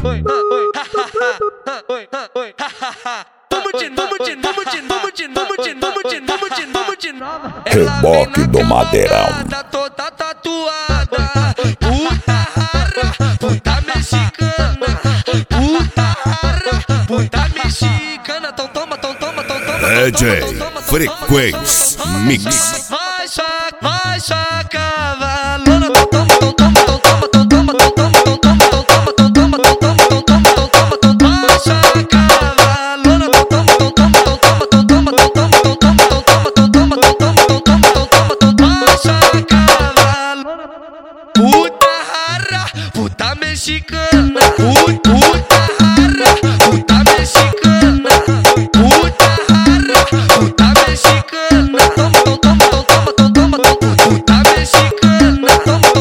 Reboque do Madeirão. Toda tatuada, puta rara, puta mexicana, puta rara, puta mexicana. Então toma, DJ Frequência Mix. Vai cavalona. Puta rara, puta mexicana, puta rara, puta mexicana, puta rara, puta mexicana, puta mexicana,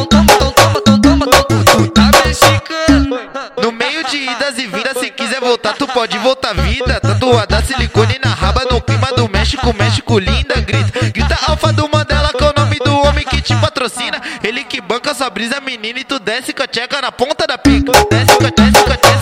puta mexicana. No meio de idas e vindas, se quiser voltar, tu pode voltar vida. Tatuada silicone na raba, no clima do México, México linda, grita Alfa do Mandela, que é o nome do homem que te patrocina. Ele que banca sua brisa, menina, e tu desce com a tcheca na ponta da pica. Desce com a tcheca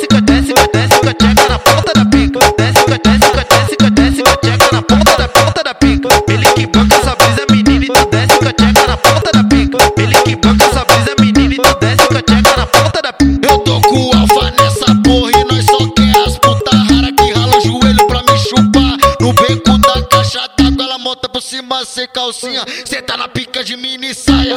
na ponta da pica. Desce com a tcheca na ponta da pica. Ele que banca sua brisa, menina, e tu desce com a tcheca na ponta da pica. Ele que banca sua brisa, menina, e tu desce com a tcheca na ponta da pica. Eu tô com o Alfa nessa porra e nós só quer as puta rara que rala o joelho pra me chupar. No beco da caixa d'água ela monta por cima sem calcinha. Cê tá na pica de mini saia.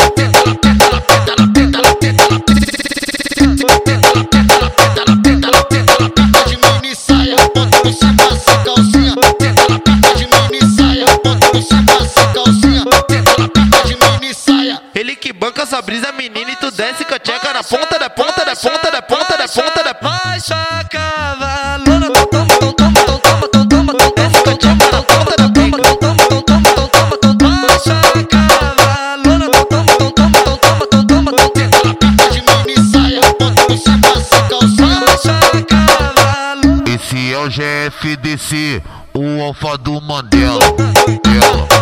Ele que banca sua brisa, menina, e tu desce com a tcheca na ponta da ponta da ponta da ponta da ponta da baixa cavalona. Desce com a tcheca na ponta da pica. Baixa cavalona. Baixa cavalona. Esse é o GFDC, o Alfa do Mandela.